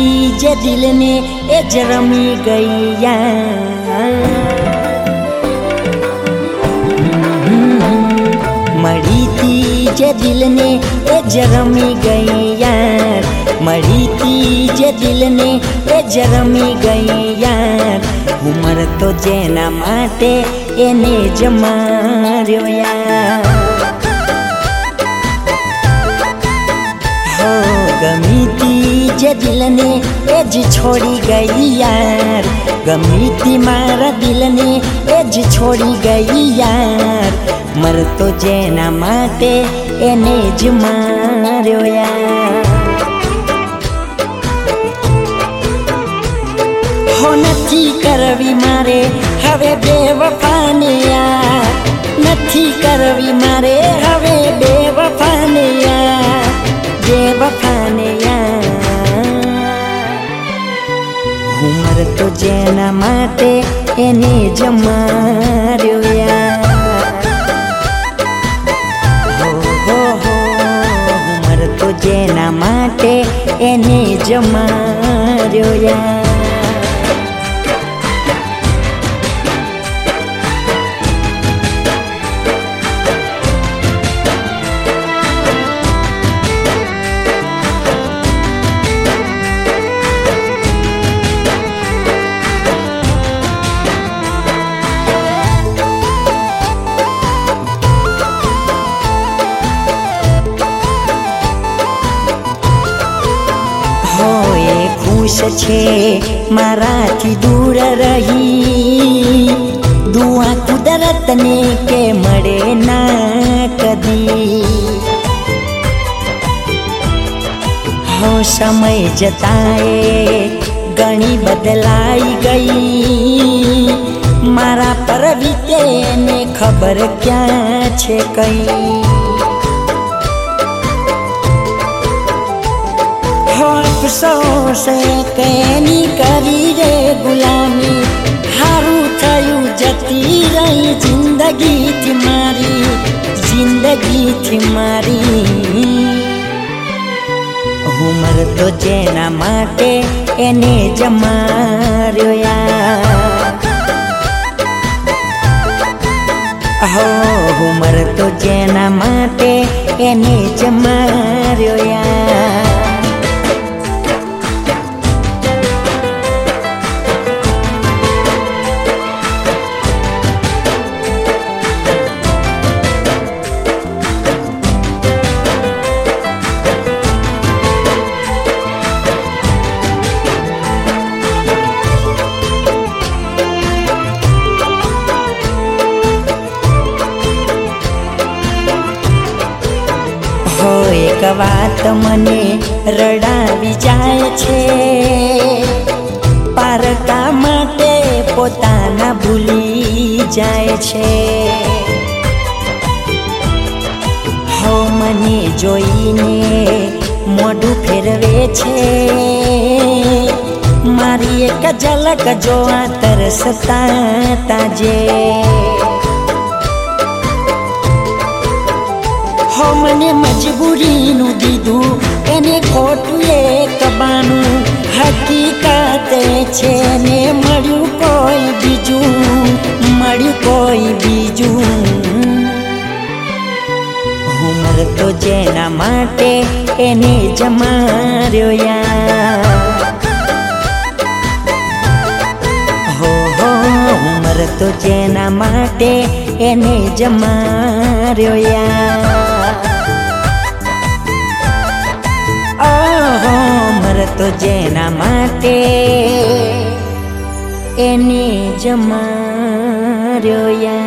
जे दिल ने ए जरमी गैया मरी थी जे दिल ने ए जरमी गैया मरी थी जे दिल ने ए जरमी गैया उमर तो जेना माटे एने जमार्यो यार हो गमी थी जे दिल ने एज छोड़ी गई यार गमी थी मारा दिल ने एज छोड़ी गई यार मर तो जेना माटे एने जमार्यो यार हो नथी करवी मारे हवे बेवफाने यार नथी करवी मारे हवे बेवफाने यार बेवफाने यार उमर तो जेना माटे एने जमार्यो यार हो उमर तो जेना माटे एने जमार्यो यार खुश छे माराथी दूर रही दुआ कुदरत ने के मळे ना कदी हो समय जताए घणी बदलाई गई मारा पर वीते ने खबर क्या छे कई अफसोस कैनी करी रे गुलामी हारू थयू जती रही जिंदगी थी मारी उमर तो जेना माटे एने जमार्यो यार हो उमर तो जेना माटे एने जमार्यो यार एक बात मने रडावी जाय छे पारका माटे पोताना भूली जाय छे हो मने जोईने मोढू फेरवे छे मारी एक झलक जोवा तरसता ताजे हो मने मजबूरी नु दीधु एने खोटू एक बानु हकीकत छे ने मळ्यु कोई बीजू उमर तो जेना माटे एने जमार्यो यार हो उमर तो जेना माटे एने जमार्यो यार उमर तो जेना माटे एने जमार्यो यार।